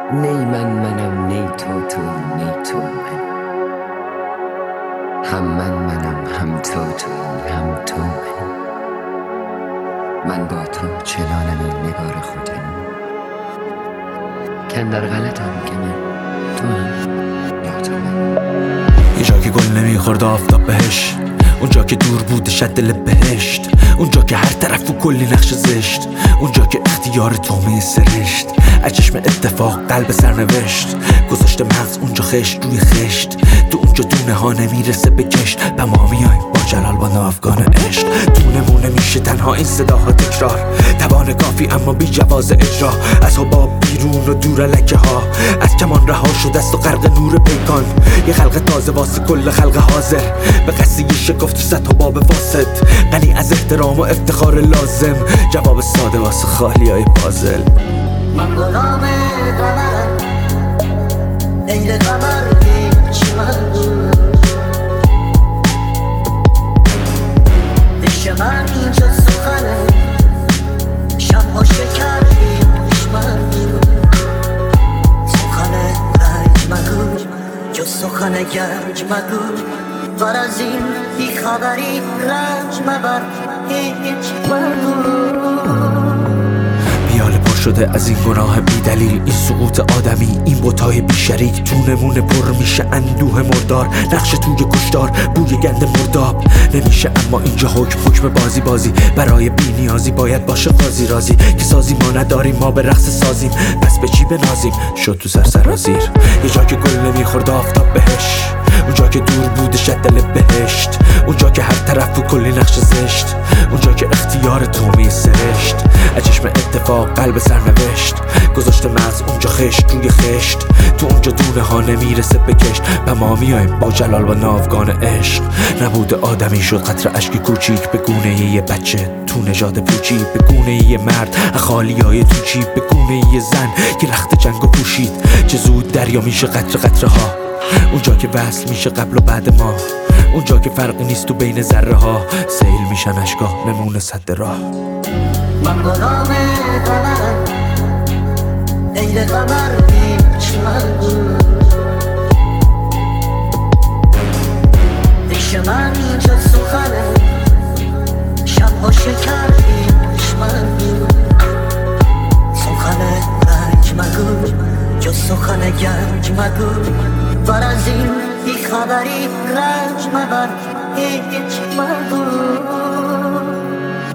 نی منم نی تو نی تو من، هم منم هم تو هم تو من با تو چنانم این نگار خودم کندر غلطم که من تو هم یا تو من. یه جا که گل نمیخورد آفتاب بهش، اونجا که دور بود شد دل بهشت، اونجا که هر طرف و کلی نقش زشت، اونجا که اختیار تومه سرشت، از چشم اتفاق قلب سرنوشت گذاشته مغز اونجا خشت روی خشت، تو اونجا دونه ها نمیرسه به کشت و ما میایم با جلال با ناوگان عشق. دونه میشه تنها این صداها تکرار، توان کافی اما بی جواز اجرا، از حباب بیرون و دور لکه ها، از کمان رها شده است و غرق نور پیکان، یه خلق تازه واسه کل خلق حاضر، به قصه شکفت و صد حباب فاسد، غنی از احترام و افتخار لازم، جواب ساده واسه خالی های پازل. من غلام قمرم، غیر قمر هیچ من پیش من اینجا سخنه، شب و شکر هیچ من سخن رنج مگو جز سخن گنج مگو، ور از این بی خبری رنج مبر هیچ مگو. پیاله پر شده از این گناه بی دلیل، این سقوط آدمی، این بتای بی شریک، تو نمونه پر میشه اندوه مردار، نقش توی کشتار بوی گند مرداب نمیشه، اما اینجا حکم بازی برای بی نیازی باید باشه قاضی راضی، که سازی ما نداریم ما به رقص سازیم، پس به چی بنازیم شد تو سراسیر. یه جا که گل نمیخورد آفتاب بهش، اونجا که دور بود شد دل بهشت، اونجا که هر طرف و کلی نقش زشت، اونجا که اختیار تومه سرشت، از چشم اتفاق قلب سرنوشت گذاشته مغز اونجا خشت روی خشت، تو اونجا دونه ها نمیرسه به کشت و ما میایم با جلال و ناوگان عشق. نبود آدمی شد قطره اشک کوچیک به گونه یه بچه تو نژاد پوچی، به گونه یه مرد خالی های تو چی، به گونه یه زن که رخت جنگو پوشید، چه زود دریا میشه قطره ها، اونجا که وصل میشه قبل و بعد ما، اونجا که فرقی نیست تو بین ذره ها، سیل میشن اشکا نمونه صد راه. من غلام قمرم، غیر قمر هیچ من پیش من اینجا سخنه، شب و شکر هیچ من سخن رنج مگو جز سخن گنج مگو، ور از این بی خبری رنج مبر هیچ مگو.